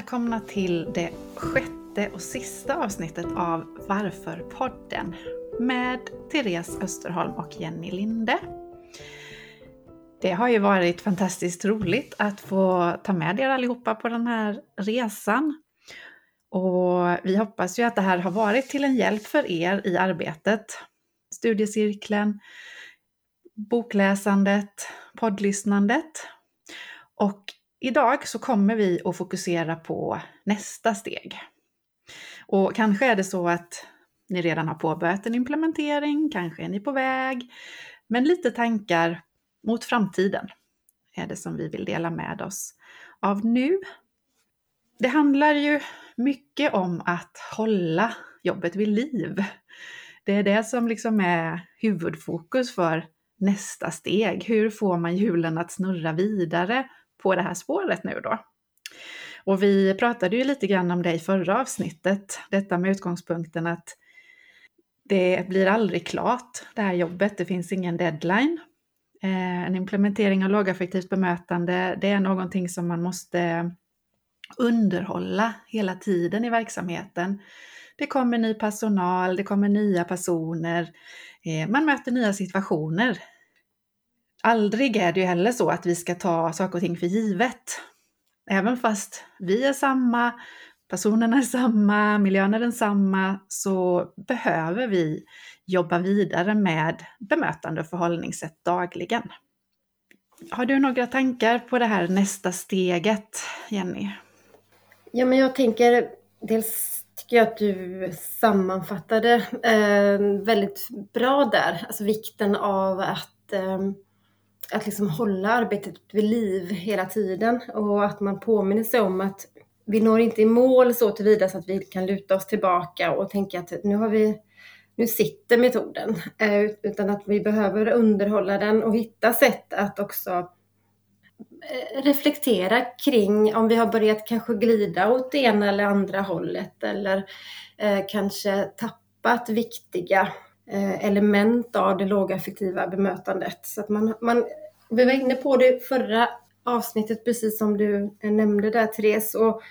välkomna till det 6:e och sista avsnittet av Varför-podden med Therese Österholm och Jenny Linde. Det har ju varit fantastiskt roligt att få ta med er allihopa på den här resan. Och vi hoppas ju att det här har varit till en hjälp för er i arbetet. Studiecirkeln, bokläsandet, poddlyssnandet. Och idag så kommer vi att fokusera på nästa steg. Och kanske är det så att ni redan har påbörjat en implementering, kanske är ni på väg. Men lite tankar mot framtiden är det som vi vill dela med oss av nu. Det handlar ju mycket om att hålla jobbet vid liv. Det är det som liksom är huvudfokus för nästa steg. Hur får man hjulen att snurra vidare på det här spåret nu då? Och vi pratade ju lite grann om det i förra avsnittet. Detta med utgångspunkten att det blir aldrig klart, det här jobbet. Det finns ingen deadline. En implementering av lågaffektivt bemötande, det är någonting som man måste underhålla hela tiden i verksamheten. Det kommer ny personal, det kommer nya personer, man möter nya situationer. Aldrig är det ju heller så att vi ska ta saker och ting för givet. Även fast vi är samma, personerna är samma, miljön är densamma, så behöver vi jobba vidare med bemötande och förhållningssätt dagligen. Har du några tankar på det här nästa steget, Jenny? Ja, men jag tänker, dels tycker jag att du sammanfattade väldigt bra där. Alltså vikten av att liksom hålla arbetet vid liv hela tiden. Och att man påminner sig om att vi når inte i mål så tillvida så att vi kan luta oss tillbaka och tänka att nu sitter metoden. Utan att vi behöver underhålla den och hitta sätt att också reflektera kring om vi har börjat kanske glida åt det ena eller andra hållet. Eller kanske tappat viktiga element av det lågaffektiva bemötandet. Så att vi var inne på det förra avsnittet, precis som du nämnde där, Therese, och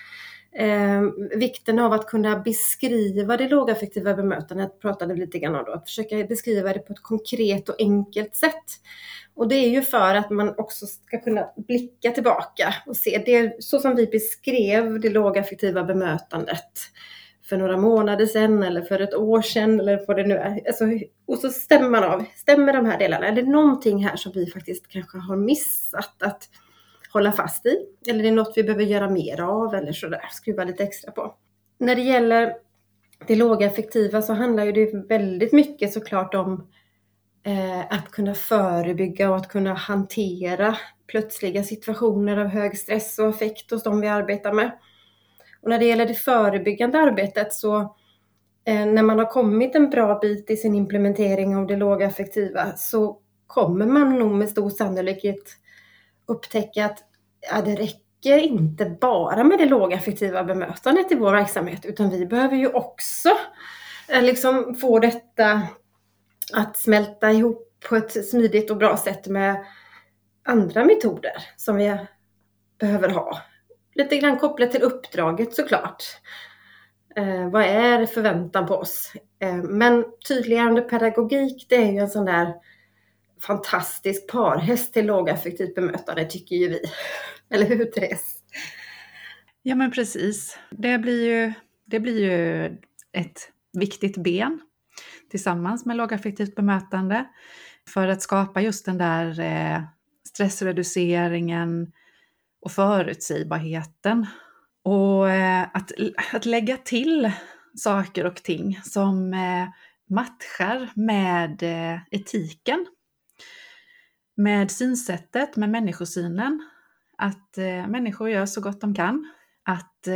vikten av att kunna beskriva det lågaffektiva bemötandet pratade vi lite grann om då. Att försöka beskriva det på ett konkret och enkelt sätt. Och det är ju för att man också ska kunna blicka tillbaka och se det så som vi beskrev det lågaffektiva bemötandet för några månader sedan eller för ett år sedan eller vad det nu är. Alltså, och så stämmer man av. Stämmer de här delarna? Är det någonting här som vi faktiskt kanske har missat att hålla fast i? Eller är det något vi behöver göra mer av eller sådär? Skruva lite extra på. När det gäller det lågaffektiva så handlar ju det väldigt mycket såklart om att kunna förebygga och att kunna hantera plötsliga situationer av hög stress och affekt hos de vi arbetar med. Och när det gäller det förebyggande arbetet så när man har kommit en bra bit i sin implementering av det lågaffektiva så kommer man nog med stor sannolikhet upptäcka att det räcker inte bara med det lågaffektiva bemötandet i vår verksamhet, utan vi behöver ju också liksom få detta att smälta ihop på ett smidigt och bra sätt med andra metoder som vi behöver ha. Lite grann kopplat till uppdraget såklart. Vad är förväntan på oss? Men tydliggörande pedagogik, det är ju en sån där fantastisk parhäst till lågaffektivt bemötande, tycker ju vi. Eller hur, Therese? Ja, men precis. Det blir ju ett viktigt ben tillsammans med lågaffektivt bemötande för att skapa just den där stressreduceringen och förutsägbarheten. Och att lägga till saker och ting som matchar med etiken, med synsättet, med människosynen. Att människor gör så gott de kan. Att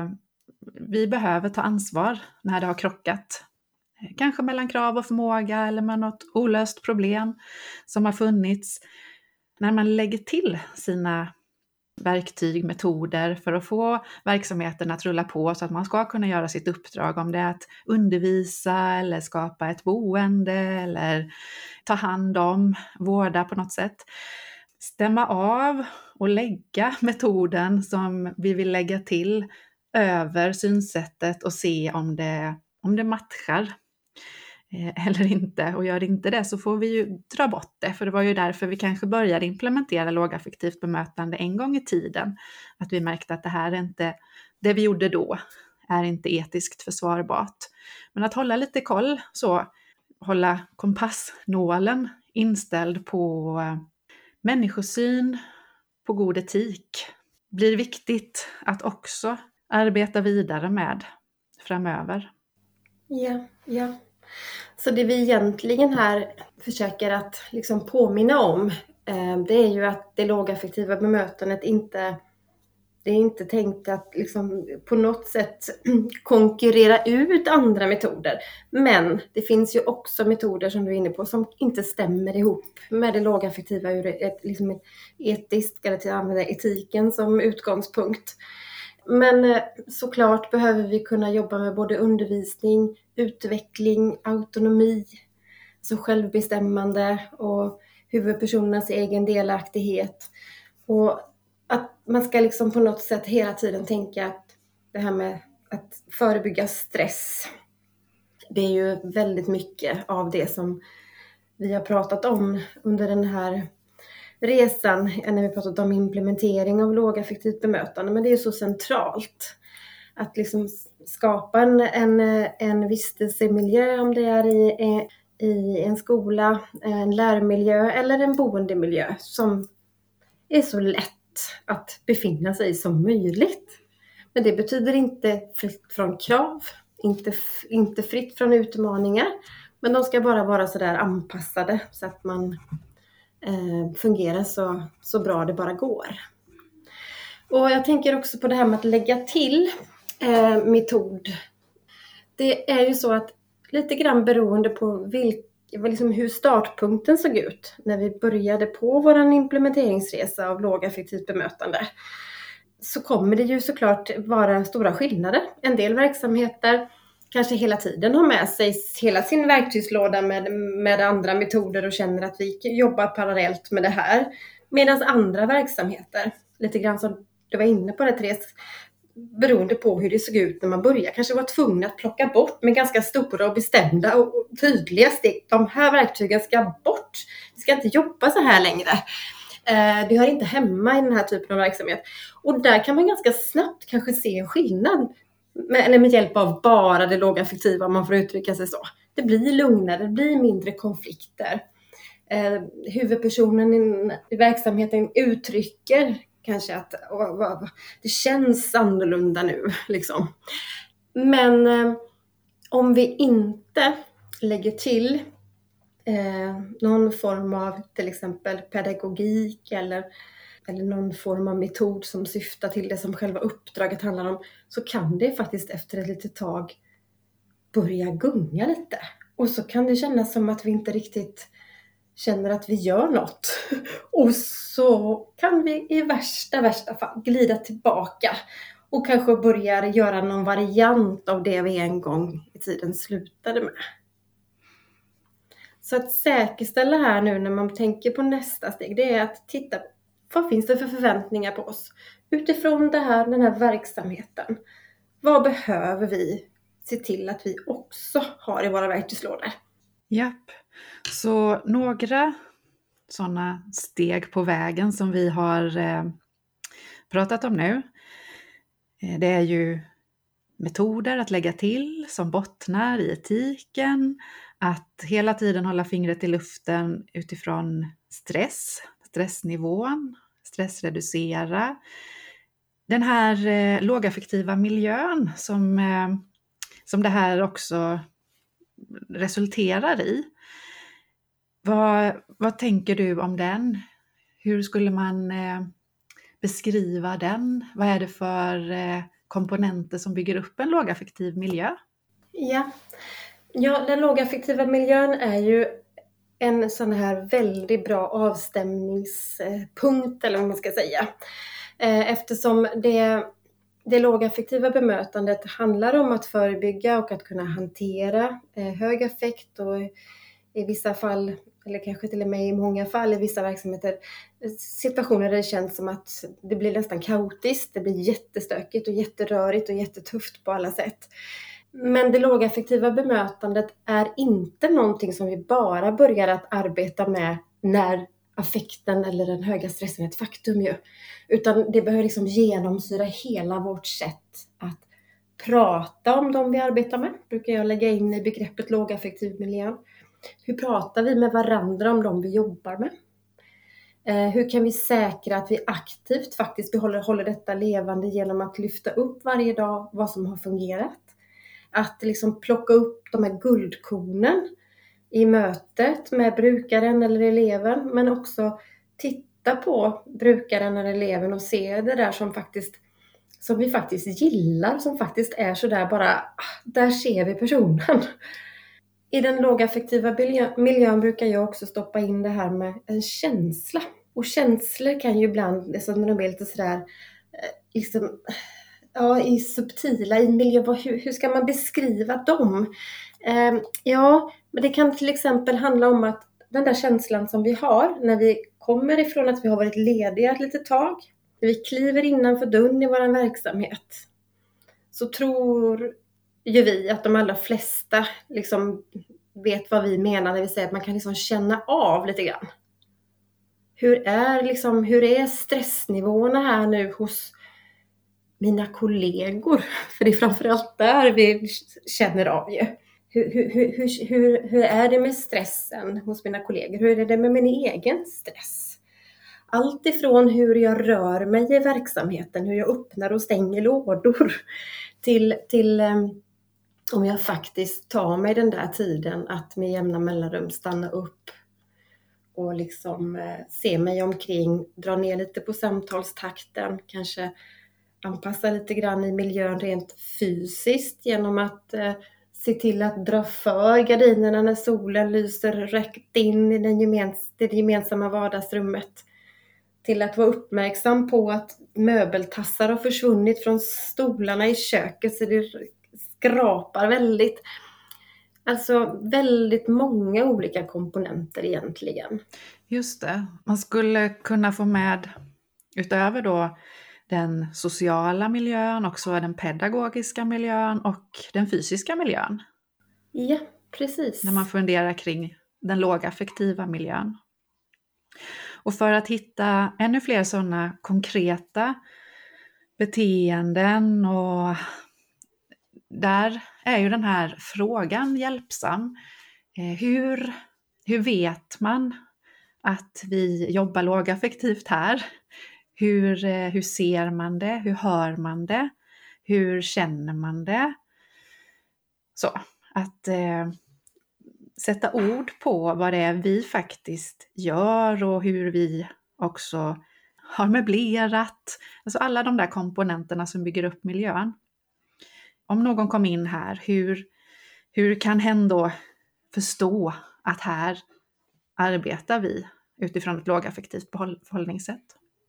vi behöver ta ansvar när det har krockat. Kanske mellan krav och förmåga eller med något olöst problem som har funnits. När man lägger till sina verktyg, metoder för att få verksamheten att rulla på så att man ska kunna göra sitt uppdrag, om det är att undervisa eller skapa ett boende eller ta hand om, vårda på något sätt. Stämma av och lägga metoden som vi vill lägga till över synsättet och se om det matchar eller inte. Och gör det inte det så får vi ju dra bort det. För det var ju därför vi kanske började implementera lågaffektivt bemötande en gång i tiden. Att vi märkte att det här är inte, det vi gjorde då är inte etiskt försvarbart. Men att hålla lite koll, så hålla kompassnålen inställd på människosyn, på god etik, blir viktigt att också arbeta vidare med framöver. Ja. Så det vi egentligen här försöker att liksom påminna om, det är ju att det lågaffektiva bemötandet det är inte tänkt att liksom på något sätt konkurrera ut andra metoder. Men det finns ju också metoder som du är inne på som inte stämmer ihop med det lågaffektiva ur ett etiskt, eller till att använda etiken som utgångspunkt. Men såklart behöver vi kunna jobba med både undervisning, utveckling, autonomi, så självbestämmande och huvudpersonernas egen delaktighet. Och att man ska liksom på något sätt hela tiden tänka att det här med att förebygga stress, det är ju väldigt mycket av det som vi har pratat om under den här resan när vi pratat om implementering av lågaffektivt bemötande. Men det är så centralt att liksom skapa en vistelsemiljö, om det är i en skola, en lärmiljö eller en boendemiljö som är så lätt att befinna sig som möjligt. Men det betyder inte fritt från krav, inte fritt från utmaningar, men de ska bara vara så där anpassade så att man fungerar så bra det bara går. Och jag tänker också på det här med att lägga till metod. Det är ju så att lite grann beroende på hur startpunkten såg ut när vi började på vår implementeringsresa av lågaffektivt bemötande, så kommer det ju såklart vara stora skillnader. En del verksamheter kanske hela tiden har med sig hela sin verktygslåda med andra metoder och känner att vi jobbar parallellt med det här. Medan andra verksamheter, lite grann som du var inne på det, Therese, beroende på hur det såg ut när man började, kanske var tvungna att plocka bort med ganska stora och bestämda och tydliga steg. De här verktygen ska bort. Vi ska inte jobba så här längre. Det hör inte hemma i den här typen av verksamhet. Och där kan man ganska snabbt kanske se en skillnad med hjälp av bara det lågaffektiva, om man får uttrycka sig så. Det blir lugnare, det blir mindre konflikter. Huvudpersonen i verksamheten uttrycker kanske att det känns annorlunda nu. Liksom. Men om vi inte lägger till någon form av till exempel pedagogik eller någon form av metod som syftar till det som själva uppdraget handlar om, så kan det faktiskt efter ett litet tag börja gunga lite. Och så kan det kännas som att vi inte riktigt känner att vi gör något. Och så kan vi i värsta fall glida tillbaka och kanske börja göra någon variant av det vi en gång i tiden slutade med. Så att säkerställa här nu när man tänker på nästa steg, det är att titta på vad finns det för förväntningar på oss utifrån den här verksamheten. Vad behöver vi se till att vi också har i våra verktygslådor? Japp, så några sådana steg på vägen som vi har pratat om nu, det är ju metoder att lägga till som bottnar i etiken, att hela tiden hålla fingret i luften utifrån stressnivån, stressreducera. Den här lågaffektiva miljön som det här också resulterar i. Vad tänker du om den? Hur skulle man beskriva den? Vad är det för komponenter som bygger upp en lågaffektiv miljö? Ja, den lågaffektiva miljön är ju en sån här väldigt bra avstämningspunkt, eller vad man ska säga. Eftersom det lågaffektiva bemötandet handlar om att förebygga och att kunna hantera hög affekt och i vissa fall eller kanske till och med i många fall i vissa verksamheter, situationer där det känns som att det blir nästan kaotiskt, det blir jättestökigt och jätterörigt och jättetufft på alla sätt. Men det lågaffektiva bemötandet är inte någonting som vi bara börjar att arbeta med när affekten eller den höga stressen är ett faktum ju. Utan det behöver liksom genomsyra hela vårt sätt att prata om de vi arbetar med. Brukar jag lägga in i begreppet lågaffektiv miljö. Hur pratar vi med varandra om de vi jobbar med? Hur kan vi säkra att vi aktivt faktiskt håller detta levande genom att lyfta upp varje dag vad som har fungerat? Att liksom plocka upp de här guldkornen i mötet med brukaren eller eleven, men också titta på brukaren eller eleven och se det där som vi faktiskt gillar, som faktiskt är sådär bara, där ser vi personen. I den lågaffektiva miljön brukar jag också stoppa in det här med en känsla. Och känslor kan ju ibland, som de är lite sådär, liksom, ja, i subtila, i miljö, hur ska man beskriva dem? Ja, men det kan till exempel handla om att den där känslan som vi har när vi kommer ifrån att vi har varit lediga ett litet tag, när vi kliver innanför dörren i vår verksamhet, så tror ju vi att de allra flesta liksom vet vad vi menar när vi säger att man kan liksom känna av lite grann. Hur är stressnivåerna här nu hos mina kollegor? För det är framförallt där vi känner av ju. Hur är det med stressen hos mina kollegor? Hur är det med min egen stress? Allt ifrån hur jag rör mig i verksamheten, hur jag öppnar och stänger lådor, till om jag faktiskt tar mig den där tiden att med jämna mellanrum stanna upp och liksom se mig omkring, dra ner lite på samtalstakten, kanske anpassa lite grann i miljön rent fysiskt genom att se till att dra för gardinerna när solen lyser rätt in i det gemensamma vardagsrummet, till att vara uppmärksam på att möbeltassar har försvunnit från stolarna i köket så det skrapar väldigt. Alltså väldigt många olika komponenter egentligen. Just det. Man skulle kunna få med, utöver då den sociala miljön, också den pedagogiska miljön och den fysiska miljön. Ja, precis. När man funderar kring den lågaffektiva miljön. Och för att hitta ännu fler sådana konkreta beteenden, och där är ju den här frågan hjälpsam. Hur vet man att vi jobbar lågaffektivt här? Hur ser man det? Hur hör man det? Hur känner man det? Så att sätta ord på vad det är vi faktiskt gör och hur vi också har möblerat. Alltså alla de där komponenterna som bygger upp miljön. Om någon kom in här, hur kan hen då förstå att här arbetar vi utifrån ett lågaffektivt förhållningssätt?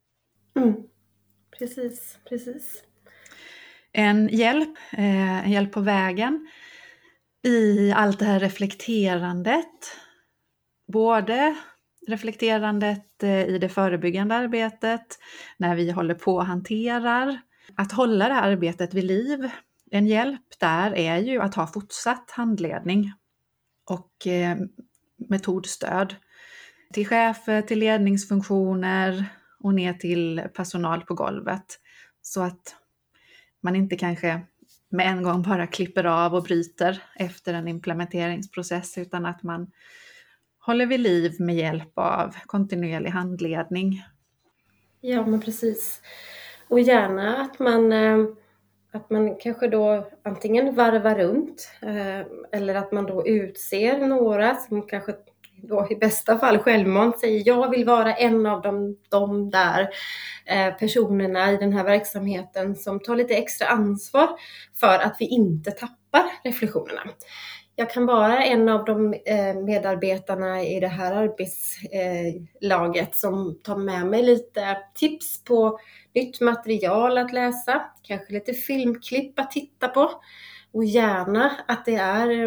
Precis. En hjälp på vägen i allt det här reflekterandet. Både reflekterandet i det förebyggande arbetet, när vi håller på och hanterar. Att hålla det här arbetet vid liv. En hjälp där är ju att ha fortsatt handledning och metodstöd till chefer, till ledningsfunktioner och ner till personal på golvet. Så att man inte kanske med en gång bara klipper av och bryter efter en implementeringsprocess, utan att man håller vid liv med hjälp av kontinuerlig handledning. Ja, men precis. Och gärna att man kanske då antingen varvar runt eller att man då utser några som kanske då i bästa fall självmant säger jag vill vara en av de där personerna i den här verksamheten som tar lite extra ansvar för att vi inte tappar reflektionerna. Jag kan vara en av de medarbetarna i det här arbetslaget som tar med mig lite tips på nytt material att läsa, kanske lite filmklipp att titta på, och gärna att det är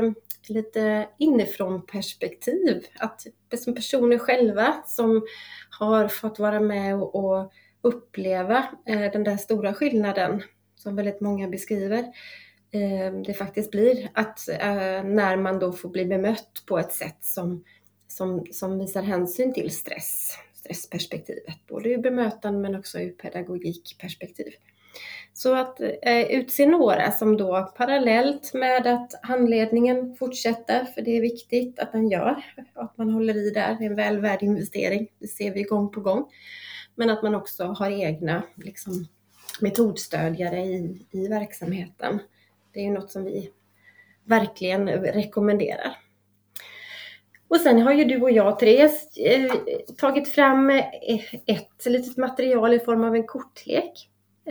lite inifrån perspektiv. Att som personer själva som har fått vara med och uppleva den där stora skillnaden som väldigt många beskriver. Det faktiskt blir att när man då får bli bemött på ett sätt som visar hänsyn till stressperspektivet. Både ur bemötande men också ur pedagogikperspektiv. Så att utse några som då parallellt med att handledningen fortsätter, för det är viktigt att den gör, att man håller i där, det är en väl värd investering, det ser vi gång på gång. Men att man också har egna liksom, metodstödjare i verksamheten. Det är ju något som vi verkligen rekommenderar. Och sen har ju du och jag, Therese, tagit fram ett litet material i form av en kortlek.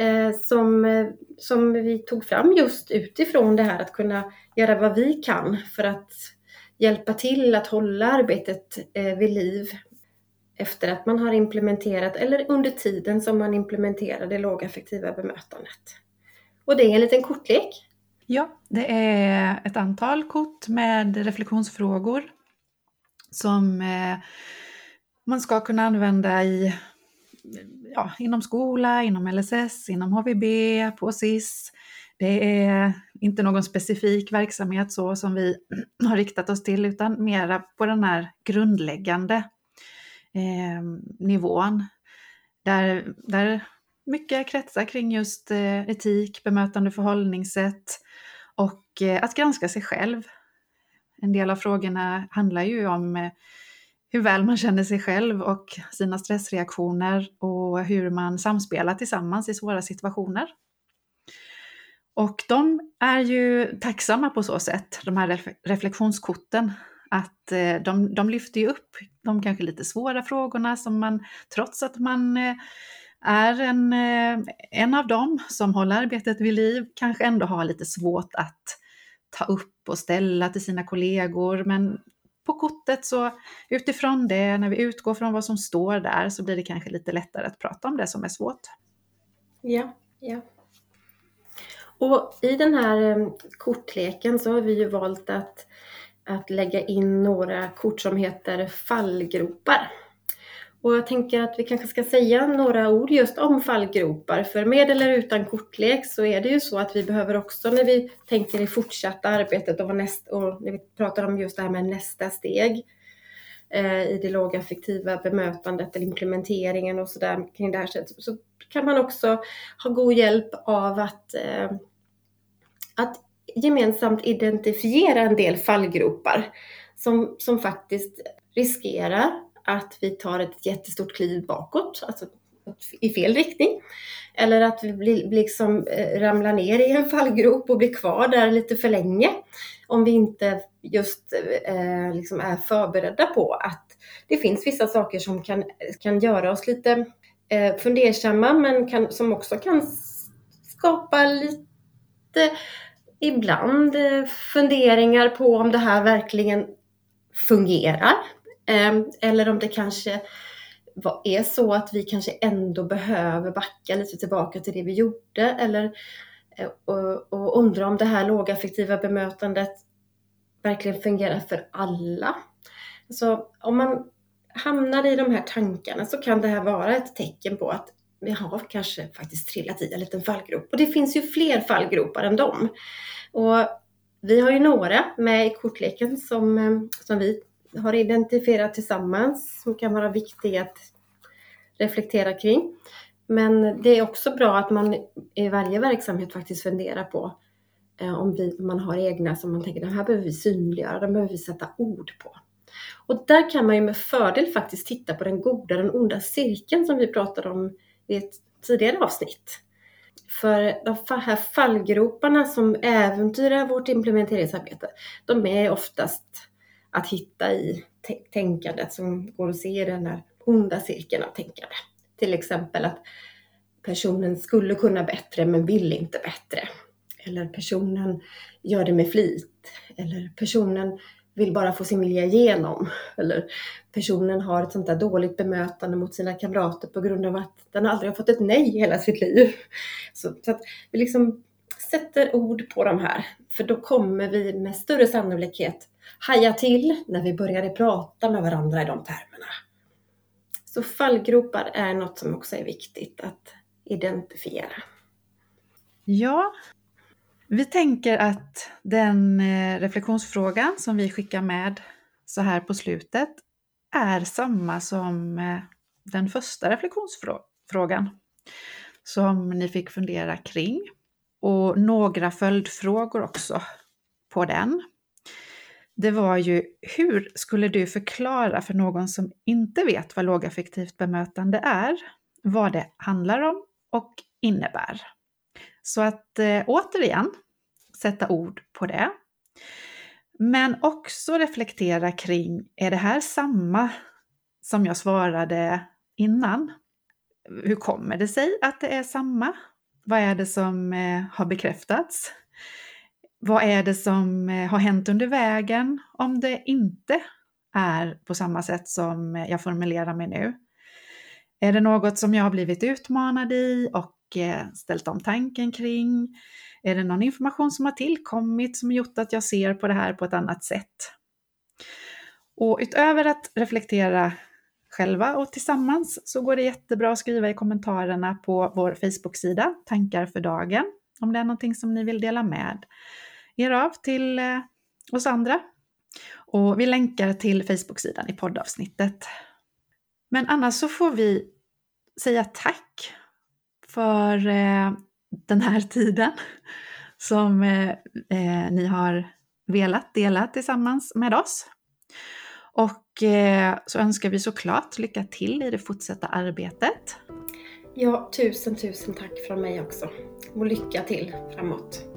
Som vi tog fram just utifrån det här att kunna göra vad vi kan för att hjälpa till att hålla arbetet vid liv efter att man har implementerat eller under tiden som man implementerar det lågaffektiva bemötandet. Och det är en liten kortlek. Ja, det är ett antal kort med reflektionsfrågor som man ska kunna använda inom skola, inom LSS, inom HVB, på SIS. Det är inte någon specifik verksamhet så som vi har riktat oss till, utan mera på den här grundläggande nivån. Där mycket kretsar kring just etik, bemötande förhållningssätt och att granska sig själv. En del av frågorna handlar ju om hur väl man känner sig själv och sina stressreaktioner och hur man samspelar tillsammans i svåra situationer. Och de är ju tacksamma på så sätt, de här reflektionskorten, att de lyfter ju upp de kanske lite svåra frågorna som man, trots att man är en av dem som håller arbetet vid liv, kanske ändå har lite svårt att ta upp och ställa till sina kollegor. Men på kortet så utifrån det, när vi utgår från vad som står där, så blir det kanske lite lättare att prata om det som är svårt. Ja. Och i den här kortleken så har vi ju valt att lägga in några kort som heter fallgropar. Och jag tänker att vi kanske ska säga några ord just om fallgropar. För med eller utan kortlek så är det ju så att vi behöver också, när vi tänker i fortsatta arbetet och när vi pratar om just det här med nästa steg i det lågaffektiva bemötandet eller implementeringen och sådär kring det här sättet, så kan man också ha god hjälp av att gemensamt identifiera en del fallgropar som faktiskt riskerar att vi tar ett jättestort kliv bakåt, alltså i fel riktning. Eller att vi liksom ramlar ner i en fallgrop och blir kvar där lite för länge. Om vi inte just liksom är förberedda på att det finns vissa saker som kan göra oss lite fundersamma, men som också kan skapa lite ibland funderingar på om det här verkligen fungerar. Eller om det kanske är så att vi kanske ändå behöver backa lite tillbaka till det vi gjorde. Eller och undra om det här lågaffektiva bemötandet verkligen fungerar för alla. Så om man hamnar i de här tankarna så kan det här vara ett tecken på att vi har kanske faktiskt trillat i en liten fallgrop. Och det finns ju fler fallgropar än dem. Och vi har ju några med i kortleken som vi har identifierat tillsammans som kan vara viktiga att reflektera kring. Men det är också bra att man i varje verksamhet faktiskt funderar på om man har egna som man tänker, de här behöver vi synliggöra, de behöver vi sätta ord på. Och där kan man ju med fördel faktiskt titta på den goda, den onda cirkeln som vi pratade om i ett tidigare avsnitt. För de här fallgroparna som äventyrar vårt implementeringsarbete, de är oftast att hitta i tänkandet som går att se i den här onda cirkeln av tänkande. Till exempel att personen skulle kunna bättre men vill inte bättre. Eller personen gör det med flit. Eller personen vill bara få sin vilja igenom. Eller personen har ett sånt där dåligt bemötande mot sina kamrater på grund av att den aldrig har fått ett nej i hela sitt liv. Så att vi liksom sätter ord på de här, för då kommer vi med större sannolikhet haja till när vi började prata med varandra i de termerna. Så fallgropar är något som också är viktigt att identifiera. Ja, vi tänker att den reflektionsfrågan som vi skickar med så här på slutet är samma som den första reflektionsfrågan som ni fick fundera kring. Och några följdfrågor också på den. Det var ju, hur skulle du förklara för någon som inte vet vad lågaffektivt bemötande är, vad det handlar om och innebär? Så att återigen sätta ord på det. Men också reflektera kring, är det här samma som jag svarade innan? Hur kommer det sig att det är samma? Vad är det som har bekräftats? Vad är det som har hänt under vägen om det inte är på samma sätt som jag formulerar mig nu? Är det något som jag har blivit utmanad i och ställt om tanken kring? Är det någon information som har tillkommit som har gjort att jag ser på det här på ett annat sätt? Och utöver att reflektera själva och tillsammans så går det jättebra att skriva i kommentarerna på vår Facebook-sida Tankar för dagen om det är någonting som ni vill dela med er av till oss andra. Och vi länkar till Facebook-sidan i poddavsnittet. Men annars så får vi säga tack för den här tiden som ni har velat dela tillsammans med oss. Och så önskar vi såklart lycka till i det fortsatta arbetet. Ja, tusen tack från mig också. Och lycka till framåt.